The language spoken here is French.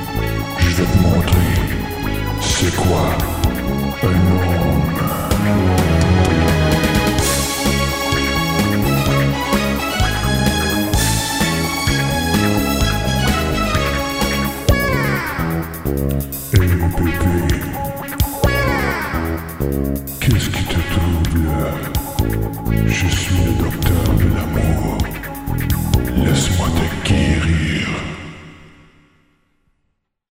Je vais te montrer c'est quoi un homme. Hey bébé, qu'est-ce qui te trouble là? Je suis le docteur.